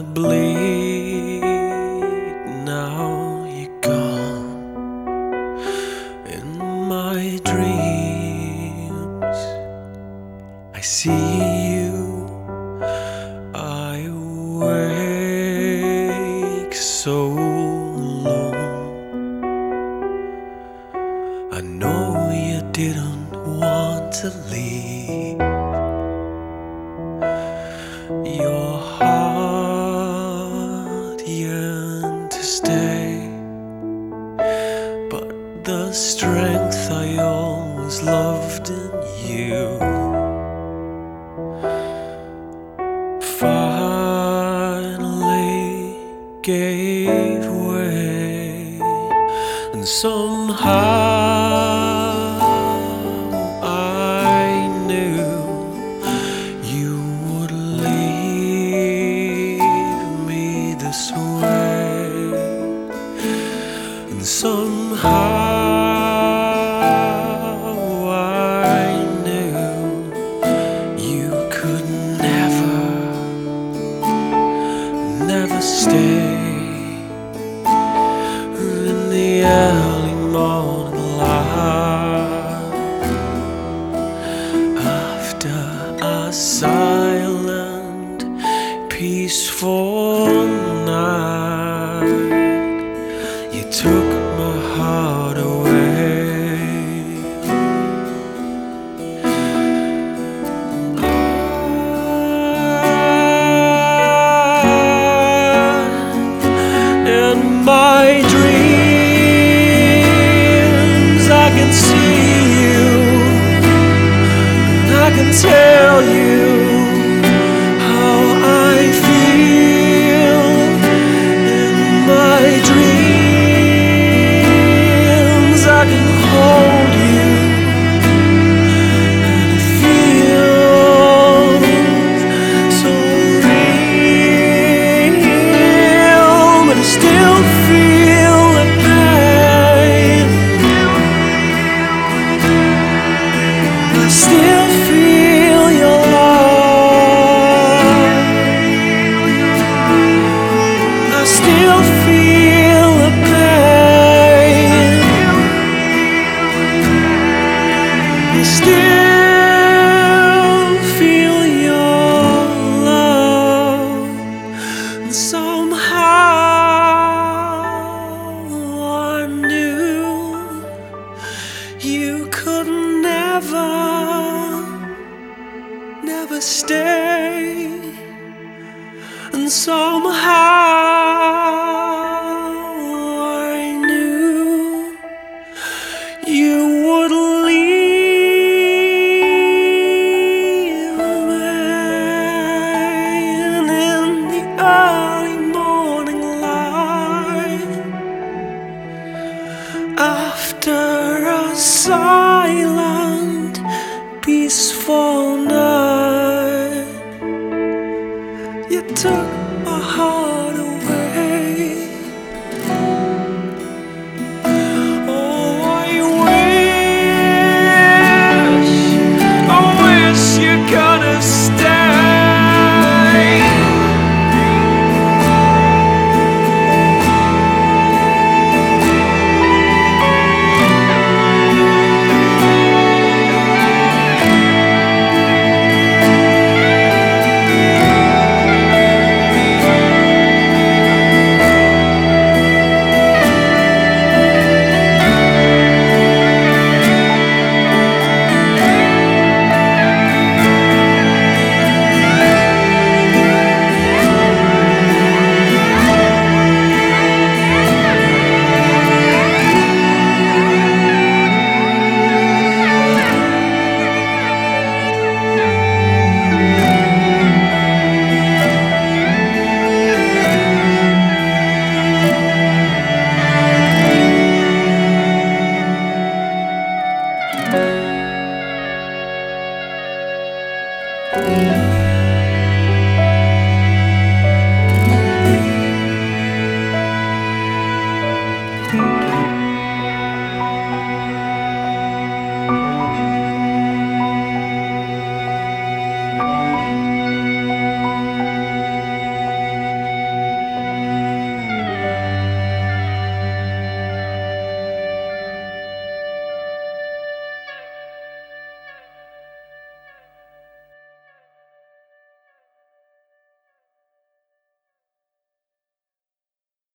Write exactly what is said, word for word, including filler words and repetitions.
bleed. Now you're gone. In my dreams I see you. I wake so alone. I know you didn't want to leave. Your heart yearned to stay, but the strength I always loved in you finally gave way. And somehow I knew you would leave me this way. And somehow I knew you could never, never stay. In the early morning light, after a silent, peaceful night, you took my heart away. In my dreams I can see you, and I can tell you how I feel. In my dreams I can hold you, and it feels so real, but I still feel the pain. I still feel your love. I still feel the pain. I still feel your love. And somehow I knew you could never, never stay. And somehow I knew you would leave me. And in the early morning light, after a silent, peaceful night, you took my heart